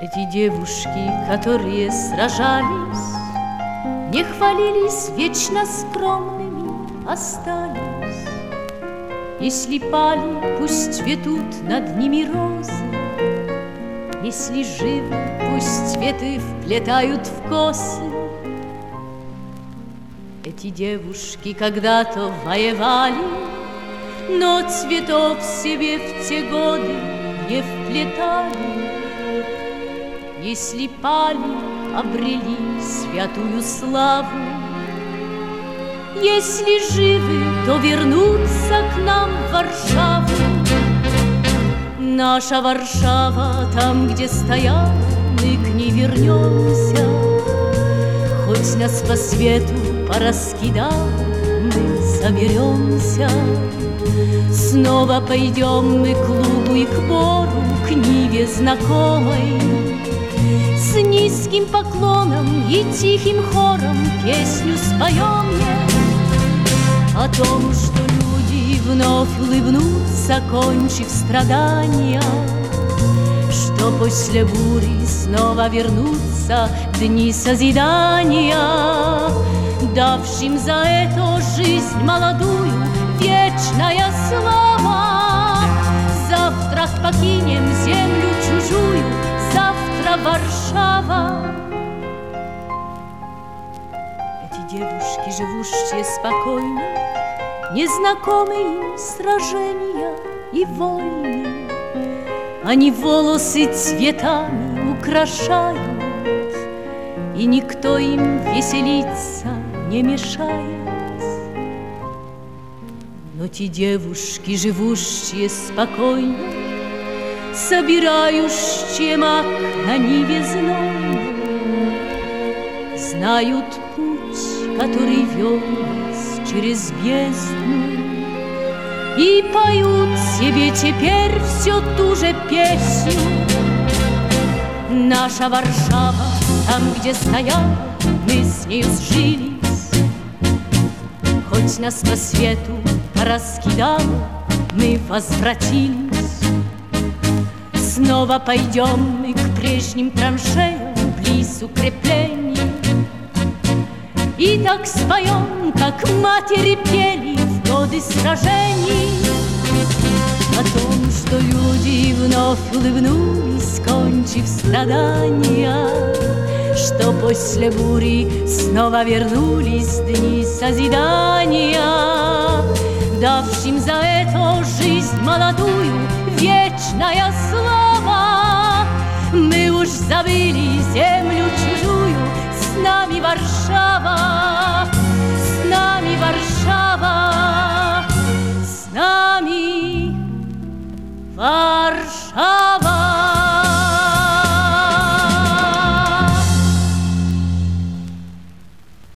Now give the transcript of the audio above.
Эти девушки, которые сражались, не хвалились, вечно скромными остались. Если пали, пусть цветут над ними розы, если живы, пусть цветы вплетают в косы. Эти девушки когда-то воевали, но цветов себе в те годы не вплетали. Если пали, обрели святую славу, если живы, то вернутся к нам в Варшаву. Наша Варшава, там, где стояла, мы к ней вернемся. Хоть нас по свету пораскидал, мы соберемся. Снова пойдем мы к лугу и к бору, к ниве знакомой. С низким поклоном и тихим хором песню споем ей о том, что люди вновь улыбнутся, кончив страдания, что после бури снова вернутся дни созидания, давшим за это жизнь молодую вечная слава. Завтра покинем землю чужую, завтра Варшава. Эти девушки, живущие спокойно, незнакомы им сражения и войны. Они волосы цветами украшают, и никто им веселиться не мешает. Но те девушки, живущие спокойно, собирающие мак на ниве знойной, знают путь, который вел нас через бездну, и поют себе теперь все ту же песню. Наша Варшава, там, где стояла, мы с нею сжились. Хоть нас по свету пораскидало, мы возвратились. Снова пойдем мы к прежним траншеям близ укреплений, и так споем, как матери пели в годы сражений, о том, что люди вновь улыбнулись, кончив страдания, что после бури снова вернулись дни созидания, давшим за это жизнь молодую вечная слава. Мы уж забыли землю чужую, с нами Варшава, с нами Варшава, с нами Варшава.